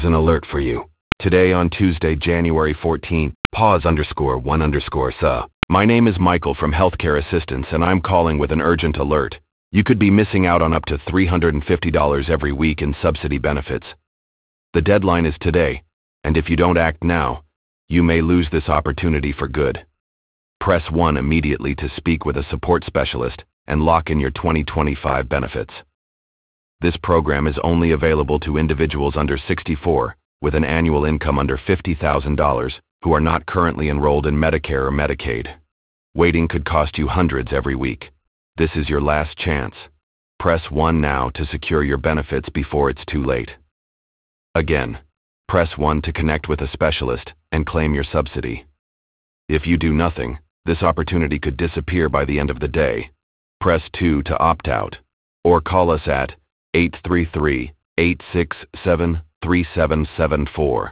An alert for you. Today on Tuesday, January 14th, pause_1_SA. My name is Michael from Healthcare Assistance and I'm calling with an urgent alert. You could be missing out on up to $350 every week in subsidy benefits. The deadline is today, and if you don't act now, you may lose this opportunity for good. Press 1 immediately to speak with a support specialist and lock in your 2025 benefits. This program is only available to individuals under 64 with an annual income under $50,000 who are not currently enrolled in Medicare or Medicaid. Waiting could cost you hundreds every week. This is your last chance. Press 1 now to secure your benefits before it's too late. Again, press 1 to connect with a specialist and claim your subsidy. If you do nothing, this opportunity could disappear by the end of the day. Press 2 to opt out, or call us at 833-867-3774.